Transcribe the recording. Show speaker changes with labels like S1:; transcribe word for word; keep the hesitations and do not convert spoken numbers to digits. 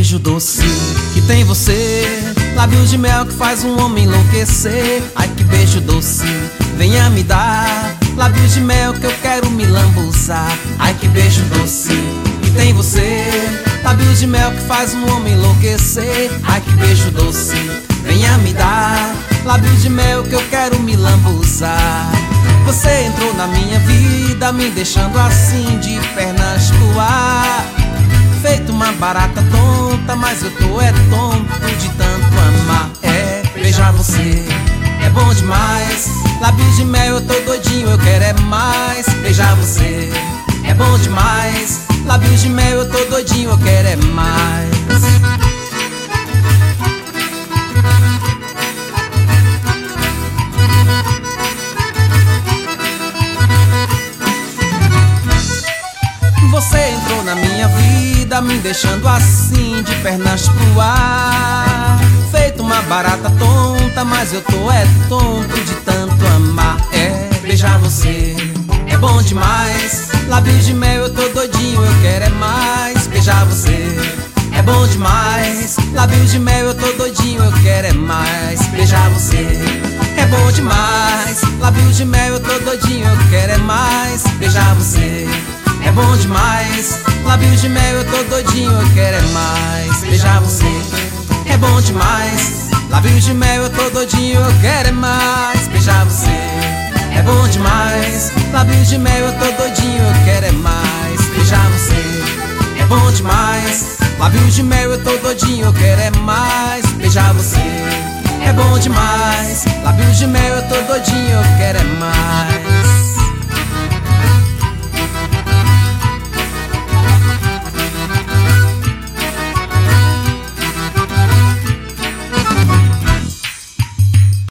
S1: beijo doce que tem você, lábios de mel que faz um homem enlouquecer. Ai que beijo doce, venha me dar, lábios de mel que eu quero me lambuzar. Ai que beijo doce que tem você, lábios de mel que faz um homem enlouquecer. Ai que beijo doce, venha me dar, lábios de mel que eu quero me lambuzar. Você entrou na minha vida me deixando assim de pernas pro ar, feito uma barata tonta, mas eu tô é tonto de tanto amar. É, beijar você é bom demais, lábios de mel eu tô doidinho, eu quero é mais. Beijar você é bom demais, lábios de mel eu tô doidinho, eu quero é mais. Você entrou na minha vida me deixando assim de pernas pro ar, feito uma barata tonta, mas eu tô é tonto de tanto amar. É, beijar você é bom demais, lábios de mel eu tô doidinho, eu quero é mais. Beijar você é bom demais, lábios de mel eu tô doidinho, eu quero é mais. Beijar você é bom demais, lábios de mel eu tô doidinho, eu quero é mais. Beijar você é bom demais, lábios de mel eu tô doidinho, eu quero é mais. Beijar você é bom demais, lábios de mel eu tô doidinho, eu quero é mais. Beijar você é bom demais, lábios de mel eu tô doidinho, eu quero é mais. Beijar você é bom demais, lábios de mel eu tô doidinho, eu quero é mais.